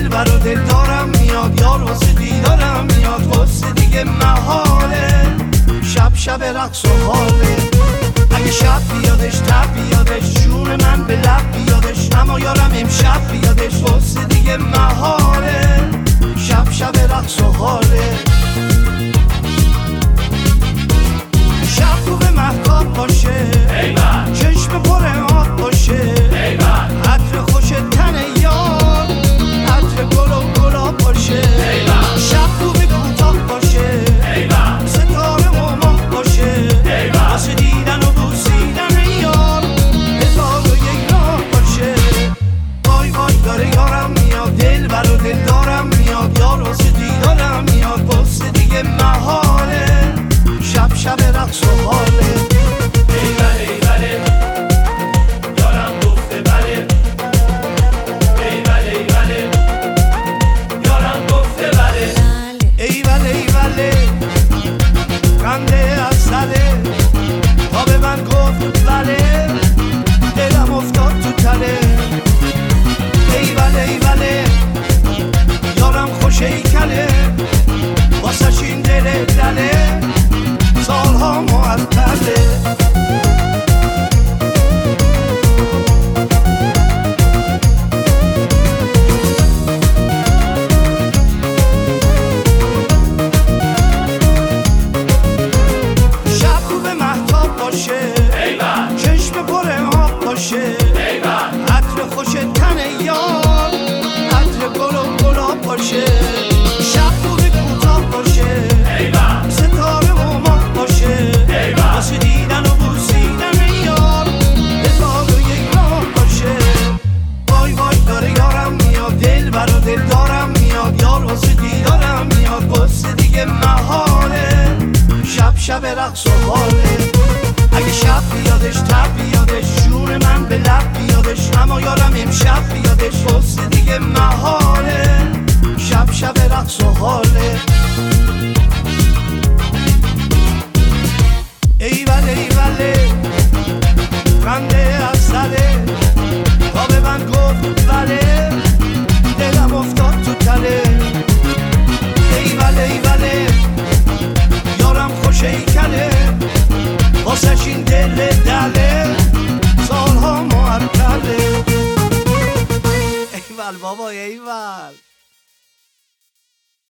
دلبر و دل دارم میاد، یار واسه دیدارم میاد، واسه دیگه محاله. شب شب رقص و حاله، اگه شب بیادش تب بیادش، جون من به لب بیادش، اما یارم امشب بیادش، واسه دیگه محاله. شب شب رقص و حاله. شب خوب مهتاب باشه، چشم پر آب باشه، عطر خوش تن یار، عطر گل و گلاب باشه. شب خوب کوتاه باشه، ستاره و ماه باشه، واسه دیدن و بوسیدن یار، هزار و یک راه باشه. وای وای داره یارم میاد، دلبر و دل دارم میاد، یار واسه دیدارم میاد، واسه دیگه محاله. شب شب رقص و حاله. خنده از سره تا به من گفت بله، دلم افتاد تو تله. ایوله ایوله یارم خوش ایکله، واسش این دل دله، سالها معطله. چشم پر آب باشه، عطر خوش تن یار، عطر گل و گلاب باشه. شب خوب کوتاه باشه، ستاره و ماه باشه، واسه دیدن و بوسیدن یار، هزار و یک راه باشه. وای وای داره یارم میاد، دلبر و دل دارم میاد، یار واسه دیدارم میاد، واسه دیگه محاله. شب شب رقص و حاله، اگه شب بیادش تب بیادش، جون من به لب بیادش، اما یارم امشب بیادش، واسه دیگه محاله. شب شب رقص و حاله. ایوله ایوله خنده از سره تا به من گفت بله، دلم افتاد تو تله. ایوله ایوله یارم خوش ایکله، واسش این دل دله، سالها معطله. ایول بابا ایول.